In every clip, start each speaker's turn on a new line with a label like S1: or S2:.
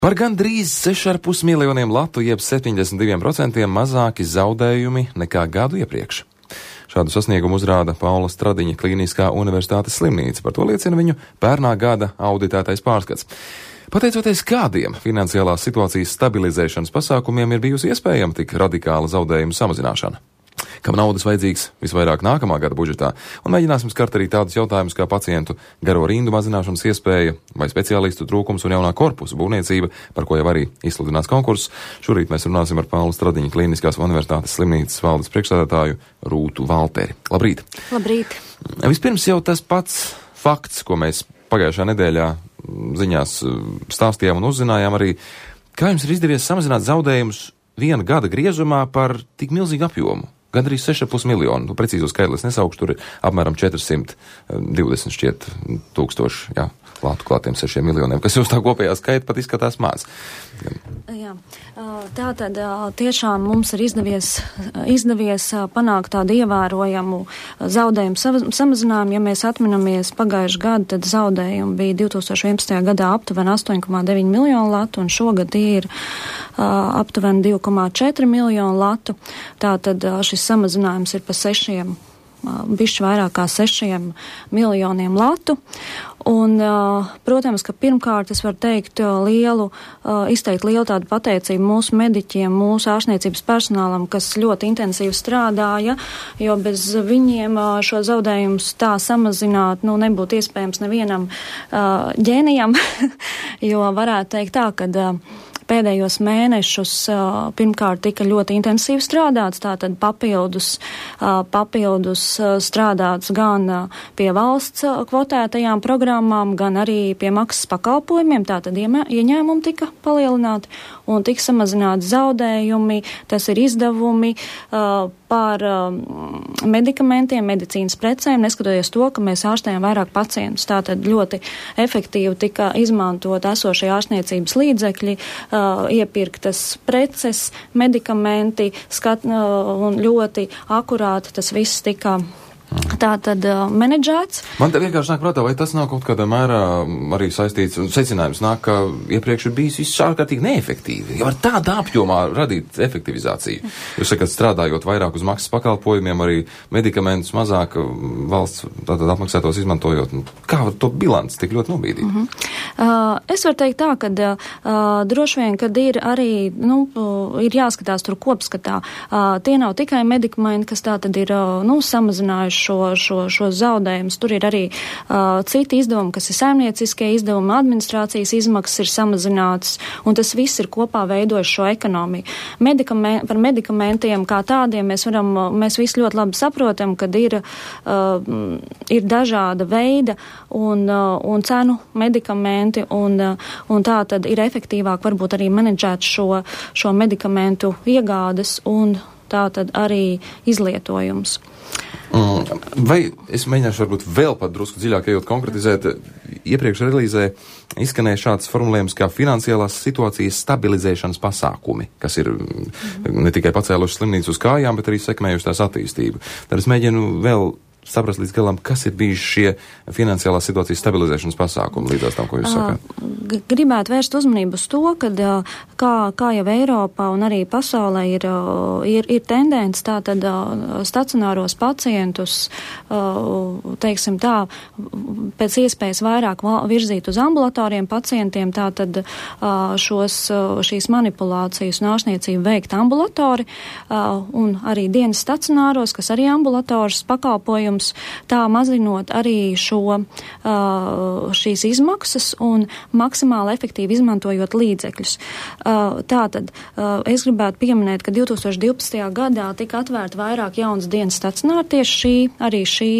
S1: Par gandrīz 6,5 miljoniem latu, jeb 72% mazāki zaudējumi nekā gadu iepriekš. Šādu sasniegumu uzrāda Paula Stradiņa Kliniskā universitātes slimnīca. Par to liecina viņu pērnā gada auditētais pārskats. Pateicoties kādiem finansiālās situācijas stabilizēšanas pasākumiem ir bijusi iespējama tik radikāla zaudējumu samazināšana. Kam naudas vajadzīgs visvairāk nākamā gada budžetā, un mēģināsim skart arī tādus jautājumus kā pacientu garo rindu mazināšanas iespēja vai speciālistu trūkums un jaunā korpusa būvniecība, par ko jau arī izsludināts konkurss. Šorīt mēs runāsim ar Paula Stradiņa Kliniskās universitātes slimnīcas valdes priekšsēdētāju Rūtu Valteri. Labrīt!
S2: Labrīt!
S1: Vispirms jau tas pats fakts, ko mēs pagājušā nedēļā ziņās stāstījām un uzzinājām arī, kā jums ir izdevies samazināt zaudējumus viena gada griezumā par tik milzīgu apjomu. Gandrīz 6,5 miljonu, precīzo skaidru es nesaukšu, tur ir apmēram 420 šķiet tūkstoši, jā, lātu klātiem 6 miljoniem, kas jūs tā kopējā skaita pat izskatās maz.
S2: Jā, tātad tiešām mums ir izdevies panākt tādu ievērojamu zaudējumu samazinājumu. Ja mēs atminamies pagājušu gadu, tad zaudējumi bija 2011. gadā aptuveni 8,9 miljonu latu, un šogad ir aptuveni 2,4 miljonu latu. Tātad šis samazinājums ir pa 6, bišķi vairāk kā 6 miljoniem latu. Un, protams, ka pirmkārt es varu teikt izteikt lielu tādu pateicību mūsu mediķiem, mūsu ārstniecības personālam, kas ļoti intensīvi strādāja, jo bez viņiem šo zaudējumus tā samazināt, nebūtu iespējams nevienam ģēnijam, jo varētu teikt tā, ka pēdējos mēnešus pirmkārt tika ļoti intensīvi strādāts, tātad papildus strādāts gan pie valsts kvotētajām programmām, gan arī pie maksas pakalpojumiem, tātad ieņēmumi tika palielināti un tika samazināti zaudējumi, tas ir izdevumi par medikamentiem, medicīnas precēm, neskatoties to, ka mēs ārstējam vairāk pacientus. Tātad ļoti efektīvi tika izmantot esošie ārstniecības līdzekļi, iepirktas preces, medikamenti, un ļoti akurāti tas viss tika tātad menedžēts.
S1: Man te vienkārši nāk prātā, vai tas nav kaut kādā mērā arī saistīts, un secinājums nāk, ka iepriekš ir bijis viss ārkārtīgi neefektīvi. Jau ar tādā apjomā radīt efektivizāciju. Jūs sakat, strādājot vairāk uz maksas pakalpojumiem, arī medikamentus mazāk valsts tātad apmaksātos izmantojot. Kā var to bilanci tik ļoti nobīdīt?
S2: Es varu teikt tā, ka droši vien, kad ir arī, ir jāskatās tur kopskatā. Tie nav tikai medikamenti, kas tātad ir, samazinājuši šo zaudējumus. Tur ir arī citi izdevumi, kas ir saimnieciskie izdevumi, administrācijas izmaksas ir samazinātas, un tas viss ir kopā veidojis šo ekonomiju. Par medikamentiem kā tādiem mēs visi ļoti labi saprotam, kad ir dažāda veida un cenu medikamenti, un tā tad ir efektīvāk varbūt arī menedžēt šo medikamentu iegādes un tā tad arī izlietojums.
S1: Vai es mēģināšu varbūt vēl pat drusku dziļāk ejot konkretizēt, iepriekš relīzē izskanēja šāds formulējums kā finansiālās situācijas stabilizēšanas pasākumi, kas ir ne tikai pacēluši slimnīcu uz kājām, bet arī sekmējuši tās attīstību. Tad es mēģinu vēl saprast līdz galam, kas ir bijuši šie finansiālās situācijas stabilizēšanas pasākumi līdzās tam, ko jūs sakāt.
S2: Gribētu vērst uzmanību uz to, ka kā jau Eiropā un arī pasaulē ir tendence tātad stacionāros pacientus, teiksim tā, pēc iespējas vairāk virzīt uz ambulatoriem pacientiem, tātad šīs manipulācijas un ārstniecību veikt ambulatori un arī dienas stacionāros, kas arī ambulators pakalpojums, tā mazinot arī šīs izmaksas un maksimāli efektīvi izmantojot līdzekļus. Tātad es gribētu pieminēt, ka 2012. gadā tika atvērta vairāk jaunas dienas stacionāri tieši šī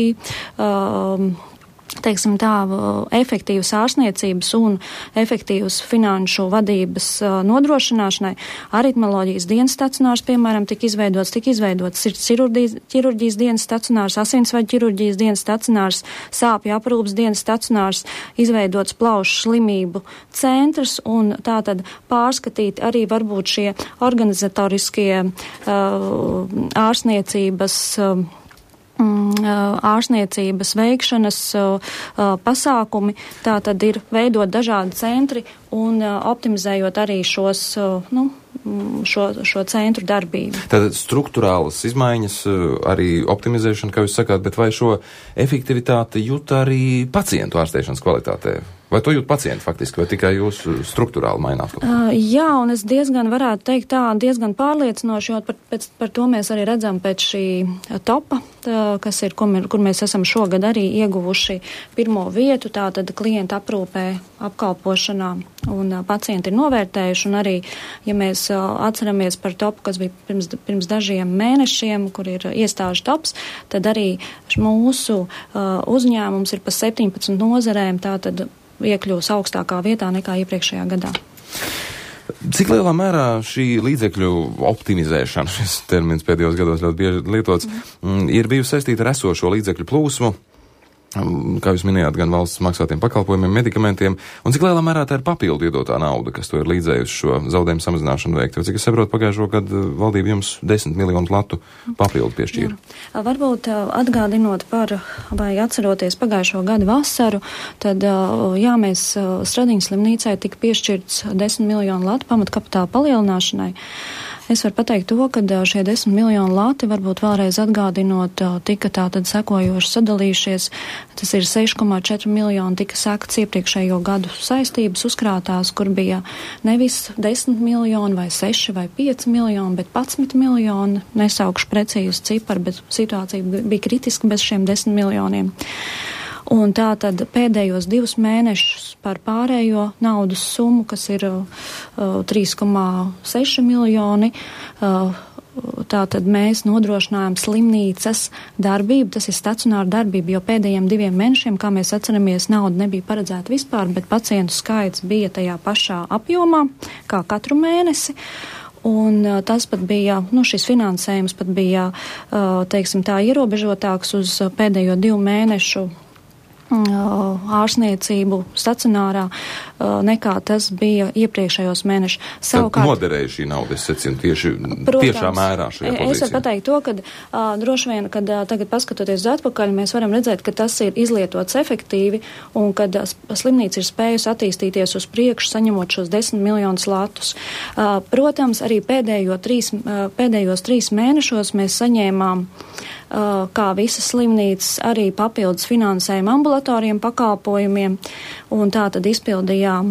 S2: teiksim tā, efektīvas ārstniecības un efektīvas finanšu vadības nodrošināšanai. Aritmoloģijas dienas stacionārs, piemēram, tika izveidots sirds ķirurģijas dienas stacionārs, asinsvaļu ķirurģijas dienas stacionārs, sāpju aprūpas dienas stacionārs, izveidots plaušu slimību centrs, un tātad pārskatīt arī varbūt šie organizatoriskie ārstniecības ārstniecības veikšanas pasākumi, tā tad ir veidot dažādi centri un optimizējot arī šo centru darbību.
S1: Tātad struktūrālas izmaiņas, arī optimizēšana, kā jūs sakāt, bet vai šo efektivitāti jūt arī pacientu ārstēšanas kvalitātē? Vai to jūt pacienti faktiski, vai tikai jūs struktūrāli maināt?
S2: Jā, un es varētu teikt diezgan pārliecinoši, jo par to mēs arī redzam pēc šī topa, kas ir, kur mēs esam šogad arī ieguvuši pirmo vietu, tātad klienta aprūpē, apkalpošanā, un pacienti ir novērtējuši, un arī, ja mēs atceramies par topu, kas bija pirms dažiem mēnešiem, kur ir iestāžu tops, tad arī mūsu uzņēmums ir pa 17 nozarēm, tātad iekļūs augstākā vietā nekā iepriekšējā gadā.
S1: Cik lielā mērā šī līdzekļu optimizēšana, šis termins pēdējos gados ļoti bieži lietots, ir bijusi saistīta ar esošo līdzekļu plūsmu, kā jūs minējāt, gan valsts maksātiem pakalpojumiem, medikamentiem, un cik lielā mērā tā ir papildu iedotā nauda, kas to ir līdzējusi šo zaudējumu samazināšanu veikt? Jo, cik es saprotu, pagājušo gadu valdība jums 10 miljonu latu papildu piešķīra.
S2: Varbūt atgādinot vai atceroties pagājušo gadu vasaru, tad, mēs Stradiņas slimnīcai tika piešķirts 10 miljonu latu pamatkapitāla palielināšanai. Es varu pateikt to, ka šie 10 miljonu lati, varbūt vēlreiz atgādinot, tika tātad sekojoši sadalījušies. Tas ir 6,4 miljoni tika sekts iepriekšējo gadu saistības uzkrātās, kur bija nevis 10 miljoni vai 6 vai 5 miljoni, bet 11 miljoni. Nesaukšu precīzu ciparu, bet situācija bija kritiska bez šiem 10 miljoniem. Un tā tad pēdējos 2 mēnešus par pārējo naudas summu, kas ir 3,6 miljoni, tā tad mēs nodrošinājām slimnīcas darbību, tas ir stacionāra darbība, jo pēdējiem 2 mēnešiem, kā mēs atceramies, nauda nebija paredzēta vispār, bet pacientu skaits bija tajā pašā apjomā, kā katru mēnesi. Un tas pat bija, šis finansējums pat bija, teiksim tā, ierobežotāks uz pēdējo 2 mēnešu ārstniecību stacionārā nekā tas bija iepriekšējos mēnešus.
S1: Savukārt noderēja šī nauda, es secinu, tiešā mērā šajā pozīcijā.
S2: Es varu pateikt to, ka droši vien, kad tagad paskatoties atpakaļ, mēs varam redzēt, ka tas ir izlietots efektīvi un kad slimnīca ir spējusi attīstīties uz priekšu, saņemot šos 10 miljonus latus. Protams, arī pēdējos 3 mēnešos mēs saņēmām kā visas slimnīcas, arī papildus finansējumu ambulatoriem pakalpojumiem, un tā tad izpildījām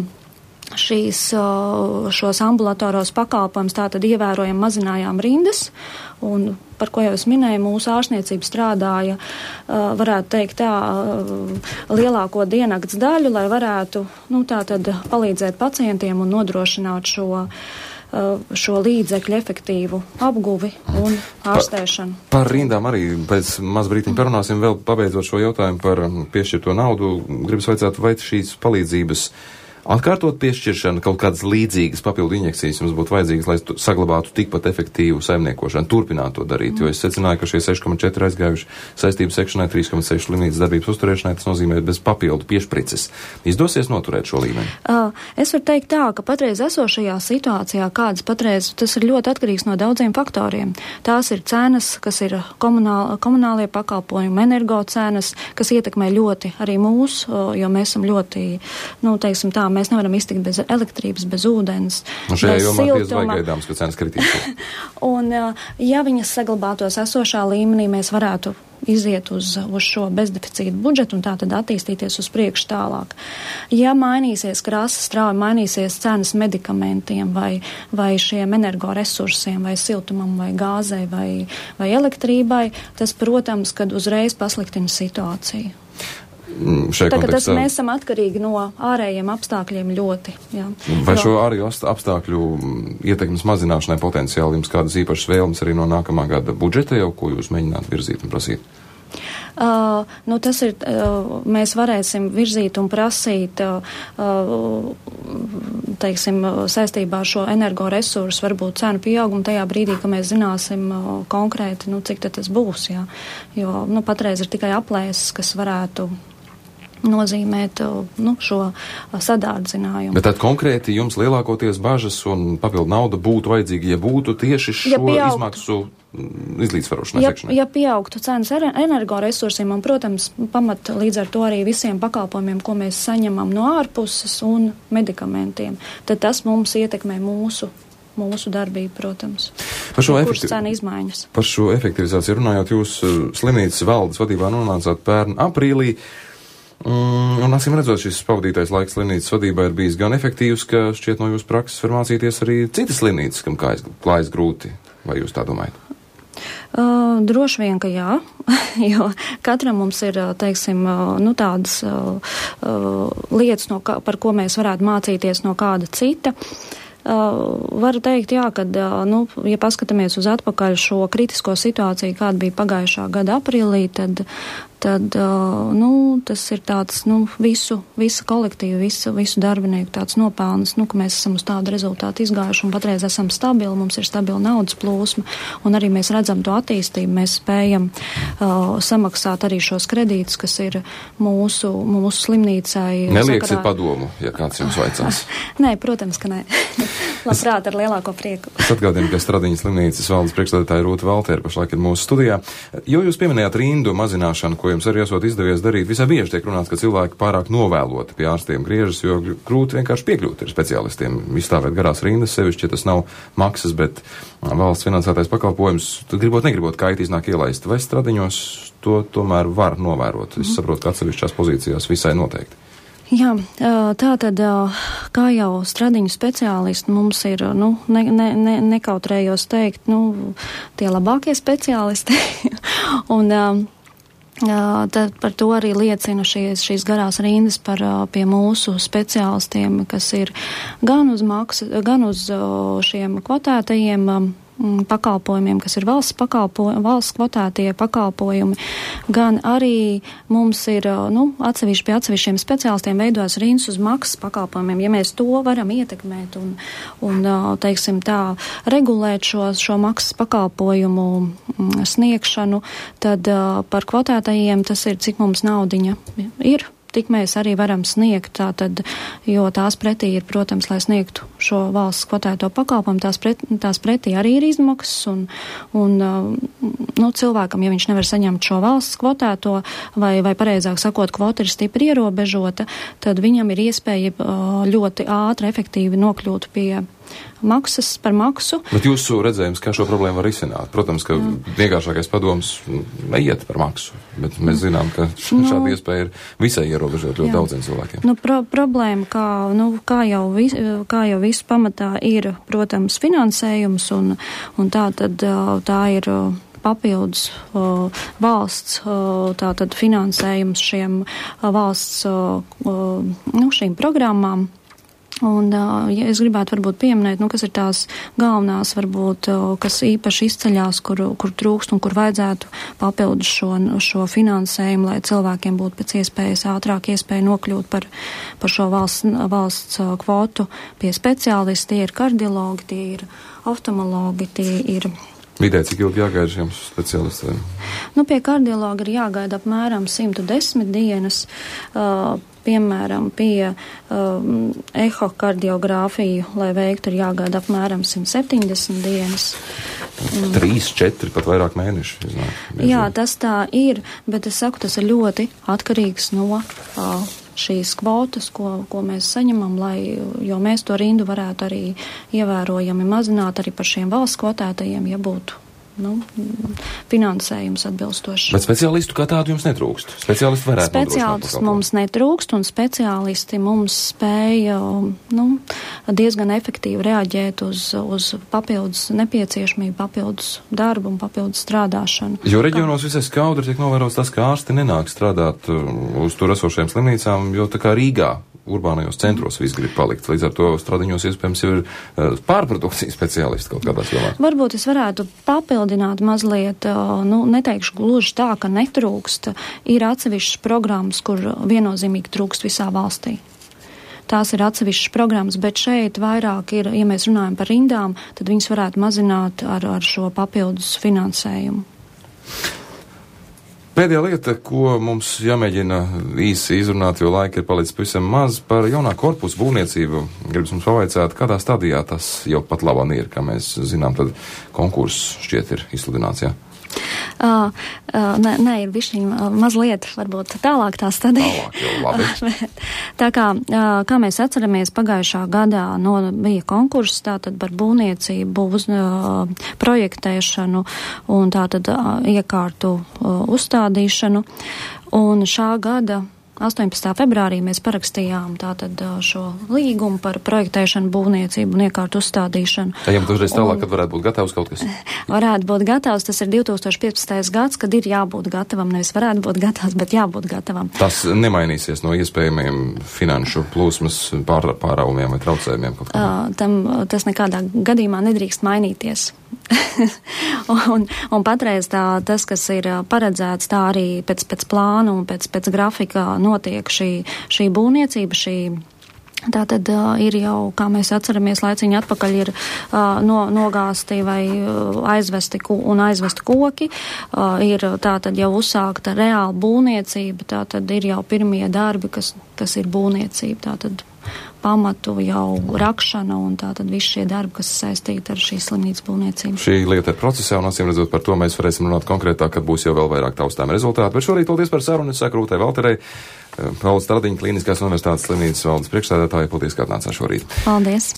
S2: šos ambulatoros pakalpojumus, tā tad ievērojami mazinājām rindas, un par ko jau es minēju, mūsu ārstniecība strādāja, varētu teikt tā, lielāko diennakts daļu, lai varētu, tā tad palīdzēt pacientiem un nodrošināt šo līdzekļu efektīvu apguvi un ārstēšanu.
S1: Par rindām arī pēc maz brītiņa parunāsim, vēl pabeidzot šo jautājumu par piešķirto naudu. Gribas vaicāt, vai šīs palīdzības atkārtot piešķiršana, kaut kādas līdzīgas papildu injekcijas jums būtu vajadzīgas, lai saglabātu tikpat efektīvu saimniekošanu, turpināt to darīt, jo es secināju, ka šie 6,4 aizgājuši saistību sekšanai, 3,6 slimnīcas darbības uzturēšanai, tas nozīmē bez papildu piešprices. Izdosies noturēt šo līmeni?
S2: Es varu teikt tā, ka patreiz esošajā situācijā, kādas patreiz, tas ir ļoti atkarīgs no daudziem faktoriem. Tās ir cenas, kas ir komunālie pakalpojumi, energo cenas, kas ietekmē ļoti arī mūs, jo mēs esam ļoti, teiksim tā, mēs nevaram iztikt bez elektrības, bez ūdens,
S1: bez siltuma. Diez vai gaidāms, ka cenas kritīsies.
S2: Un, ja viņas saglabātos esošā līmenī, mēs varētu iziet uz šo bezdeficītu budžetu un tā tad attīstīties uz priekšu tālāk. Ja mainīsies krāsa strauji, mainīsies cenas medikamentiem vai šiem energoresursiem, vai siltumam, vai gāzei, vai elektrībai, tas, protams, kad uzreiz pasliktina situāciju. Tagad mēs esam atkarīgi no ārējiem apstākļiem ļoti. Jā.
S1: Vai šo ārējo apstākļu ietekmes mazināšanai potenciāli jums kādas īpašas vēlmes arī no nākamā gada budžeta jau, ko jūs mēģināt virzīt un prasīt?
S2: Tas ir, mēs varēsim virzīt un prasīt, teiksim, saistībā ar šo energoresursu, varbūt cenu pieaugumu tajā brīdī, ka mēs zināsim konkrēti, cik tad tas būs, jā. Jo, patreiz ir tikai aplēses, kas varētu nozīmēt šo sadārdzinājumu.
S1: Bet tad konkrēti jums lielākoties bažas un papildu nauda būtu vajadzīga, ja būtu tieši šo izmaksu izlīdzvarošanai sekšanai?
S2: Ja pieaugtu cenas energoresursiem un, protams, pamat līdz ar to arī visiem pakalpojumiem, ko mēs saņemam no ārpuses un medikamentiem, tad tas mums ietekmē mūsu darbību, protams. Par
S1: šo efektivizāciju runājot, jūs slimnīcas valdes vadībā nonācāt pērn aprīlī. Un acīm redzot, šis pavadītais laiks slimnīcas vadībā ir bijis gan efektīvs, ka šķiet no jūsu prakses var mācīties arī citas slimnīcas, kam klājas grūti. Vai jūs tā domājat?
S2: Droši vien, ka jā, jo katram mums ir, teiksim, tādas lietas, par ko mēs varētu mācīties no kāda cita. Varu teikt, jā, kad, ja paskatāmies uz atpakaļ šo kritisko situāciju, kāda bija pagājušā gada aprīlī, tad tas ir tāds, visa kolektīva, visu darbinieku tāds nopelns, ka mēs esam uz tādu rezultātu izgājuši un patreiz esam stabili, mums ir stabila naudas plūsma, un arī mēs redzam to attīstību, mēs spējam samaksāt arī šos kredītus, kas ir mūsu slimnīcai.
S1: Neliksiet padomu, ja kāds jums vaicās?
S2: Nē, protams, ka nē. Labprāt, ar lielāko prieku.
S1: Es atgādinu, ka Stradiņas slimnīcas valdes priekšsēdētāja Rūta Valtēra pašlaik ir mūsu studijā. Jo jūs pieminējāt rindu mazināšanu, ko jums arī esot izdevies darīt, visai bieži tiek runāts, ka cilvēki pārāk novēloti pie ārstiem griežas, jo grūti vienkārši piekļūt ir speciālistiem, izstāvēt garās rindas, sevišķi, ja tas nav maksas, bet valsts finansētais pakalpojums, tad negribot kaiti iznāk ielaist. Vai Stradiņos to tomēr var novērot? Es saprotu, ka atsevišķās pozīcijās visai noteikti.
S2: Jā, tā tad, kā jau Stradiņu speciālisti, mums ir, nekautrējos teikt, tie labākie speciālisti, un tad par to arī liecina šīs garās rindas pie mūsu speciālistiem, kas ir gan uz šiem kvotētajiem pakalpojumiem, kas ir valsts kvotētie pakalpojumi, gan arī mums ir, atsevišķi pie atsevišķiem speciālistiem veidojas rindas uz maksas pakalpojumiem. Ja mēs to varam ietekmēt un teiksim tā, regulēt šo maksas pakalpojumu sniegšanu, tad par kvotētajiem tas ir, cik mums naudiņa ir. Tik mēs arī varam sniegt, tātad, jo tās pretī ir, protams, lai sniegtu šo valsts kvotēto pakalpojumu, tās pretī arī ir izmaksas, un cilvēkam, ja viņš nevar saņemt šo valsts kvotēto, vai pareizāk sakot, kvota ir stipri ierobežota, tad viņam ir iespēja ļoti ātri, efektīvi nokļūt pie maksas par maksu.
S1: Bet jūsu redzējums, kā šo problēmu var risināt? Protams, ka vienkāršākais padoms neiet par maksu, bet mēs zinām, ka šāda iespēja ir visai ierobežot ļoti daudziem cilvēkiem.
S2: Problēma, kā jau visu pamatā ir, protams, finansējums, un tā ir papildus valsts, tātad finansējums šiem valsts, šīm programmām. Un, ja es gribētu varbūt pieminēt, kas ir tās galvenās, varbūt, kas īpaši izceļās, kur trūkst un kur vajadzētu papildus šo finansējumu, lai cilvēkiem būtu pēc iespējas ātrāk iespēja nokļūt par šo valsts kvotu pie speciālisti. Tie ir kardiologi, tie ir oftalmologi, tie ir.
S1: Vidē, cik ilgi jāgaida šiem speciālistiem?
S2: Pie kardiologa ir jāgaida apmēram 110 dienas. Piemēram, pie ehokardiogrāfiju, lai veiktu, ir jāgaida apmēram 170 dienas.
S1: 3-4, pat vairāk mēneši.
S2: Jā, tas tā ir, bet es saku, tas ir ļoti atkarīgs no šīs kvotas, ko mēs saņemam, jo mēs to rindu varētu arī ievērojami mazināt arī par šiem valsts kvotētajiem, ja būtu finansējums atbilstoši.
S1: Bet speciālistu kā tādu jums netrūkst? Speciālisti varētu nodrošināt?
S2: Speciālisti mums netrūkst, un speciālisti mums spēja diezgan efektīvi reaģēt uz papildus nepieciešamību, papildus darbu un papildus strādāšanu. Jo
S1: reģionos visai skaudri tiek novērots tas, ka ārsti nenāk strādāt uz tur esošajām slimnīcām, jo tā kā Rīgā urbānajos centros viss grib palikt. Līdz ar to Stradiņos iespējams jau ir pārprodukcijas speciālisti kaut kādās jomās.
S2: Varbūt es varētu papildināt mazliet, neteikšu gluži tā, ka netrūkst. Ir atsevišķas programmas, kur viennozīmīgi trūkst visā valstī. Tās ir atsevišķas programmas, bet šeit vairāk ir, ja mēs runājam par rindām, tad viņas varētu mazināt ar šo papildus finansējumu.
S1: Pēdējā lieta, ko mums jāmēģina īsi izrunāt, jo laika ir palicis pavisam maz, par jaunā korpusa būvniecību. Gribas mums pavaicāt, kādā stadijā tas jau pat labāk ir, kā mēs zinām, tad konkurss šķiet ir izsludināts, jā?
S2: Nē, ir bišķiņ mazliet, varbūt tālāk tā stadija.
S1: Tālāk, jau labi.
S2: Tā kā mēs atceramies, pagājušā gadā bija konkurss tātad par būvniecību, projektēšanu un tātad iekārtu uzstādīšanu. Un šā gada 18. februārī mēs parakstījām tātad šo līgumu par projektēšanu, būvniecību un iekārtu uzstādīšanu.
S1: Ejam dažreiz tālāk, kad varētu būt gatavs kaut kas?
S2: Varētu būt gatavs, tas ir 2015. gads, kad ir jābūt gatavam, nevis varētu būt gatavs, bet jābūt gatavam.
S1: Tas nemainīsies no iespējamiem finanšu plūsmas pārāvumiem vai traucējumiem kaut kādā?
S2: Tas nekādā gadījumā nedrīkst mainīties. un patreiz tas, kas ir paredzēts, tā arī pēc plāna un pēc grafika notiek šī būvniecība, tātad ir jau, kā mēs atceramies, laiciņi atpakaļ ir nogāsti vai aizvesti koki, ir tātad jau uzsākta reāla būvniecība, tātad ir jau pirmie darbi, kas ir būvniecība, tātad pamatu jau rakšana un tātad visi šie darbi, kas saistīti ar šīs slimnīcas būvniecību.
S1: Šī lieta ir procesā un acīm redzot par to mēs varēsim runāt konkrētāk, kad būs jau vēl vairāk taustām rezultāti. Bet šorīt paldies par sarunu, es saku Rūtai Valterei, Paulas Stradiņa Klīniskās universitātes slimnīcas valdes priekšsēdētāja. Paldies, ka atnācāt šorīt.
S2: Paldies.